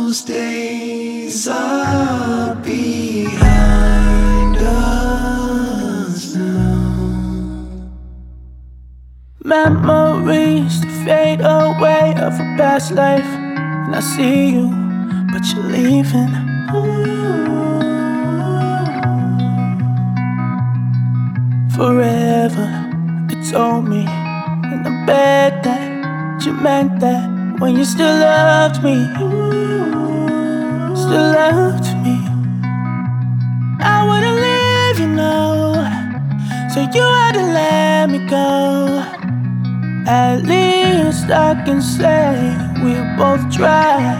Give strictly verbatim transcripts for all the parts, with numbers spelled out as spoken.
those days are behind us now. Memories that fade away of a past life, and I see you, but you're leaving. Forever, you told me in the bed that you meant that when you still loved me, still loved me. I wouldn't leave you now, so you had to let me go. At least I can say we both tried.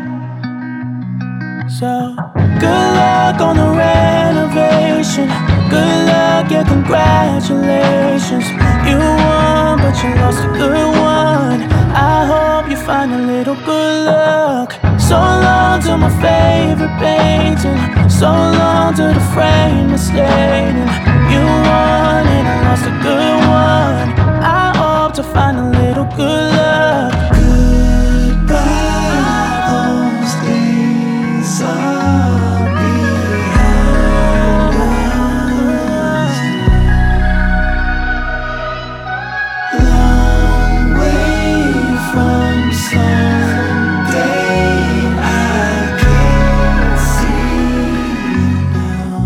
So, good luck on the renovation. Good luck, yeah, congratulations. You won, but you lost a good one. I hope you find a little good luck. So long to my favorite painting. So long to the frame that's stating. You won and I lost a good one. I hope to find a little good luck. Goodbye, those days are behind us. Long way from someday I can see now.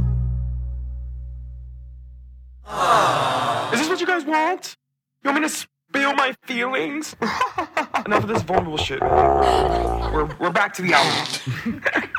Is this what you guys want? You want me to spill my feelings? Enough of this vulnerable shit, man. We're, we're back to the album.